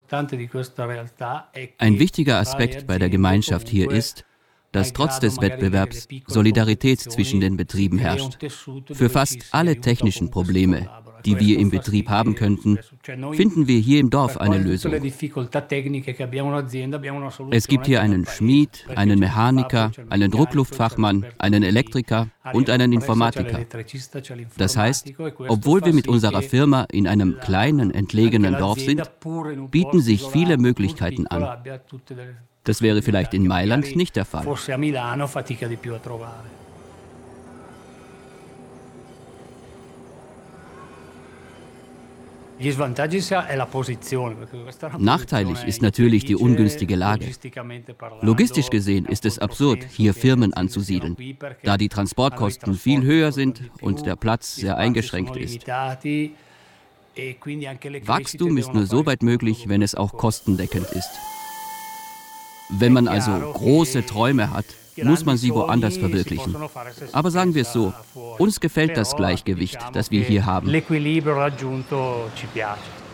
Ein wichtiger Aspekt bei der Gemeinschaft hier ist, dass trotz des Wettbewerbs Solidarität zwischen den Betrieben herrscht. Für fast alle technischen Probleme, die wir im Betrieb haben könnten, finden wir hier im Dorf eine Lösung. Es gibt hier einen Schmied, einen Mechaniker, einen Druckluftfachmann, einen Elektriker und einen Informatiker. Das heißt, obwohl wir mit unserer Firma in einem kleinen, entlegenen Dorf sind, bieten sich viele Möglichkeiten an. Das wäre vielleicht in Mailand nicht der Fall. Nachteilig ist natürlich die ungünstige Lage. Logistisch gesehen ist es absurd, hier Firmen anzusiedeln, da die Transportkosten viel höher sind und der Platz sehr eingeschränkt ist. Wachstum ist nur so weit möglich, wenn es auch kostendeckend ist. Wenn man also große Träume hat, muss man sie woanders verwirklichen. Aber sagen wir es so, uns gefällt das Gleichgewicht, das wir hier haben.